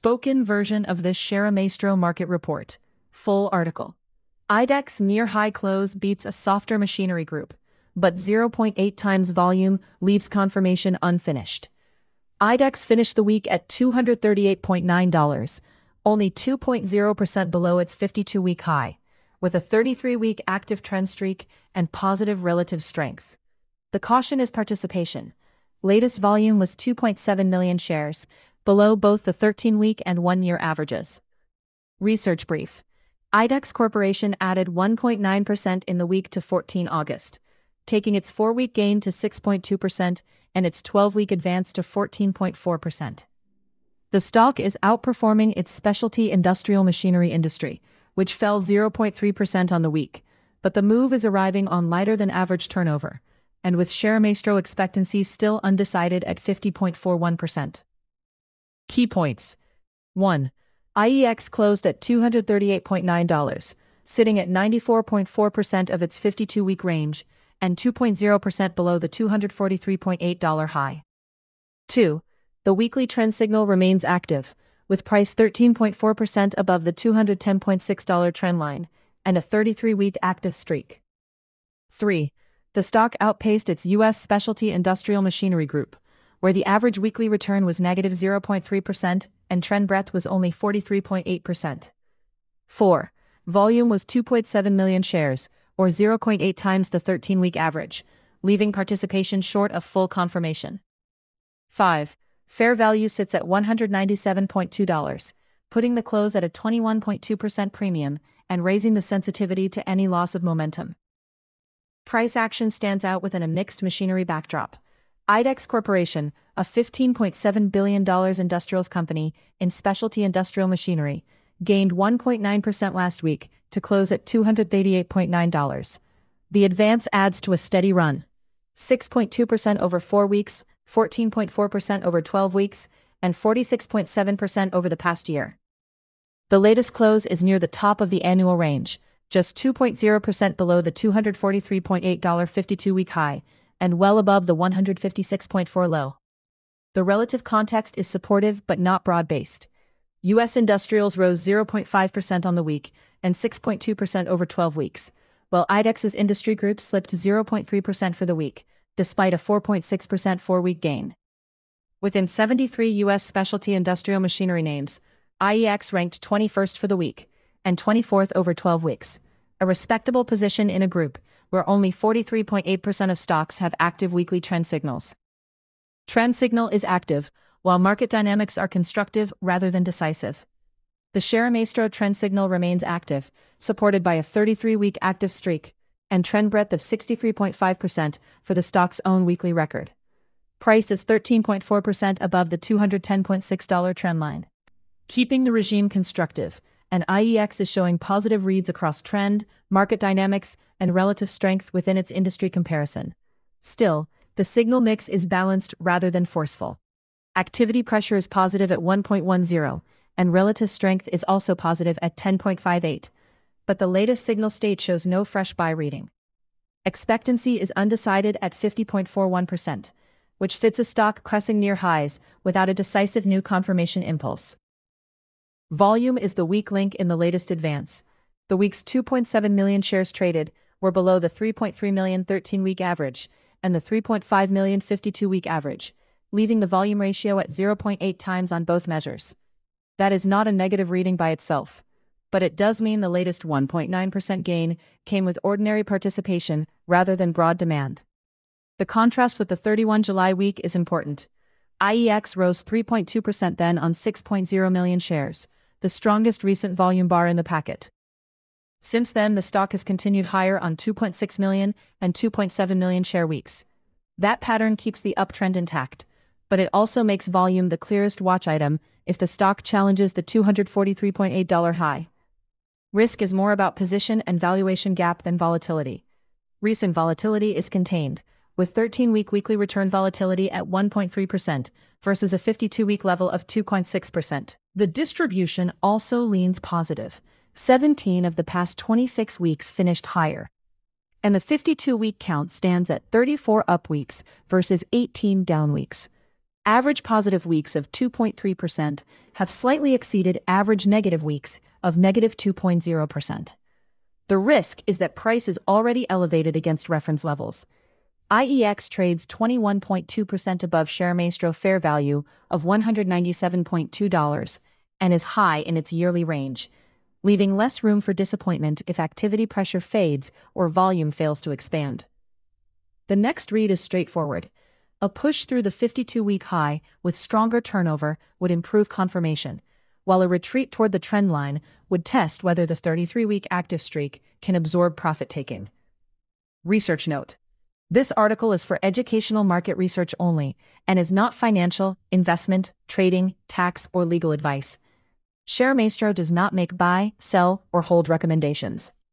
Spoken version of this Share Maestro market report. Full article. IDEX near high close beats a softer machinery group, but 0.8 times volume leaves confirmation unfinished. IDEX finished the week at $238.9, only 2.0% below its 52-week high, with a 33-week active trend streak and positive relative strength. The caution is participation. Latest volume was 2.7 million shares, below both the 13-week and 1-year averages. Research brief. IDEX Corporation added 1.9% in the week to 14 August, taking its 4-week gain to 6.2% and its 12-week advance to 14.4%. The stock is outperforming its specialty industrial machinery industry, which fell 0.3% on the week, but the move is arriving on lighter than average turnover, and with Share Maestro expectancies still undecided at 50.41%. Key points. 1. IEX closed at $238.9, sitting at 94.4% of its 52-week range, and 2.0% below the $243.8 high. 2. The weekly trend signal remains active, with price 13.4% above the $210.6 trend line, and a 33-week active streak. 3. The stock outpaced its U.S. specialty industrial machinery group, where the average weekly return was negative 0.3% and trend breadth was only 43.8%. 4. Volume was 2.7 million shares, or 0.8 times the 13-week average, leaving participation short of full confirmation. 5. Fair value sits at $197.2, putting the close at a 21.2% premium and raising the sensitivity to any loss of momentum. Price action stands out within a mixed machinery backdrop. IDEX Corporation, a $15.7 billion industrials company in specialty industrial machinery, gained 1.9% last week to close at $288.9. The advance adds to a steady run. 6.2% over 4 weeks, 14.4% over 12 weeks, and 46.7% over the past year. The latest close is near the top of the annual range, just 2.0% below the $243.8 52-week high, and well above the $156.4 low. The relative context is supportive but not broad-based. U.S. industrials rose 0.5% on the week and 6.2% over 12 weeks, while IDEX's industry group slipped 0.3% for the week, despite a 4.6% 4-week gain. Within 73 U.S. specialty industrial machinery names, IEX ranked 21st for the week and 24th over 12 weeks, a respectable position in a group where only 43.8% of stocks have active weekly trend signals. Trend signal is active, while market dynamics are constructive rather than decisive. The Share Maestro trend signal remains active, supported by a 33-week active streak, and trend breadth of 63.5% for the stock's own weekly record. Price is 13.4% above the $210.6 trend line. Keeping the regime constructive, and IEX is showing positive reads across trend, market dynamics, and relative strength within its industry comparison. Still, the signal mix is balanced rather than forceful. Activity pressure is positive at 1.10, and relative strength is also positive at 10.58, but the latest signal state shows no fresh buy reading. Expectancy is undecided at 50.41%, which fits a stock cresting near highs without a decisive new confirmation impulse. Volume is the weak link in the latest advance. The week's 2.7 million shares traded were below the 3.3 million 13-week average and the 3.5 million 52-week average, leaving the volume ratio at 0.8 times on both measures. That is not a negative reading by itself, but it does mean the latest 1.9% gain came with ordinary participation rather than broad demand. The contrast with the 31 July week is important. IEX rose 3.2% then on 6.0 million shares, the strongest recent volume bar in the packet. Since then, the stock has continued higher on 2.6 million and 2.7 million share weeks. That pattern keeps the uptrend intact, but it also makes volume the clearest watch item if the stock challenges the $243.8 high. Risk is more about position and valuation gap than volatility. Recent volatility is contained, with 13-week weekly return volatility at 1.3% versus a 52-week level of 2.6%. The distribution also leans positive. 17 of the past 26 weeks finished higher, and the 52-week count stands at 34 up weeks versus 18 down weeks. Average positive weeks of 2.3% have slightly exceeded average negative weeks of negative 2.0%. The risk is that price is already elevated against reference levels. IEX trades 21.2% above ShareMaestro fair value of $197.2 and is high in its yearly range, leaving less room for disappointment if activity pressure fades or volume fails to expand. The next read is straightforward. A push through the 52-week high with stronger turnover would improve confirmation, while a retreat toward the trend line would test whether the 33-week active streak can absorb profit-taking. Research note: this article is for educational market research only and is not financial, investment, trading, tax, or legal advice. ShareMaestro does not make buy, sell, or hold recommendations.